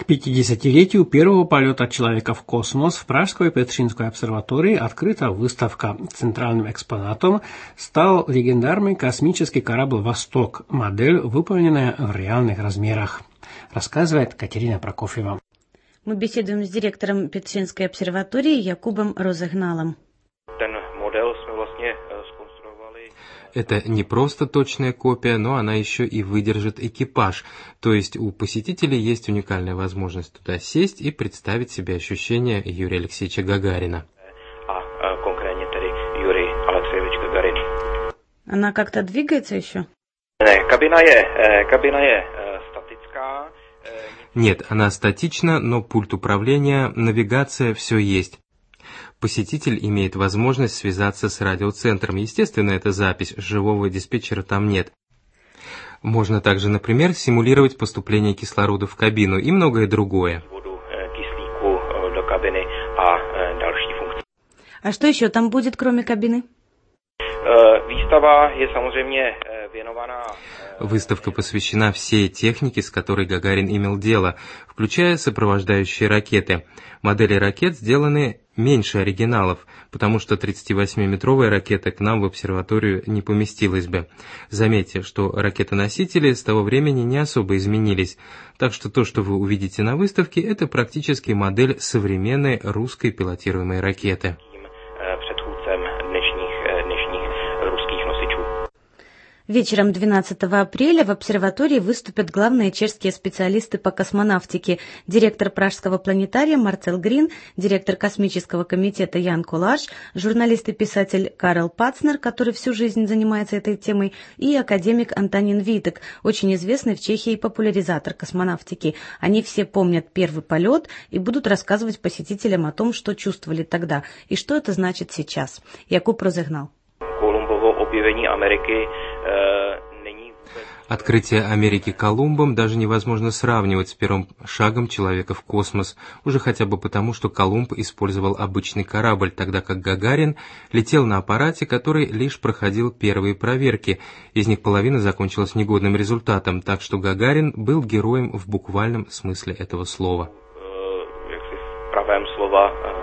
К 50-летию первого полета человека в космос в Пражской Петринской обсерватории открыта выставка. Центральным экспонатом стал легендарный космический корабль «Восток», модель, выполненная в реальных размерах. Рассказывает Катерина Прокофьева. Мы беседуем с директором Петринской обсерватории Якубом Розегналом. Это не просто точная копия, но она еще и выдержит экипаж. То есть у посетителей есть уникальная возможность туда сесть и представить себе ощущения Юрия Алексеевича Гагарина. Она как-то двигается еще? Нет, она статична, но пульт управления, навигация, все есть. Посетитель имеет возможность связаться с радиоцентром. Естественно, это запись, живого диспетчера там нет. Можно также, например, симулировать поступление кислорода в кабину и многое другое. А что еще там будет, кроме кабины? Выставка посвящена всей технике, с которой Гагарин имел дело, включая сопровождающие ракеты. Модели ракет сделаны меньше оригиналов, потому что 38-метровая ракета к нам в обсерваторию не поместилась бы. Заметьте, что ракетоносители с того времени не особо изменились, так что то, что вы увидите на выставке, это практически модель современной русской пилотируемой ракеты. Вечером 12 апреля в обсерватории выступят главные чешские специалисты по космонавтике, директор Пражского планетария Марцел Грин, директор космического комитета Ян Колаш, журналист и писатель Карл Пацнер, который всю жизнь занимается этой темой, и академик Антонин Витек, очень известный в Чехии популяризатор космонавтики. Они все помнят первый полет и будут рассказывать посетителям о том, что чувствовали тогда и что это значит сейчас. Якуб Розегнал. Открытие Америки Колумбом даже невозможно сравнивать с первым шагом человека в космос, уже хотя бы потому, что Колумб использовал обычный корабль, тогда как Гагарин летел на аппарате, который лишь проходил первые проверки, из них половина закончилась негодным результатом, так что Гагарин был героем в буквальном смысле этого слова. В правém slova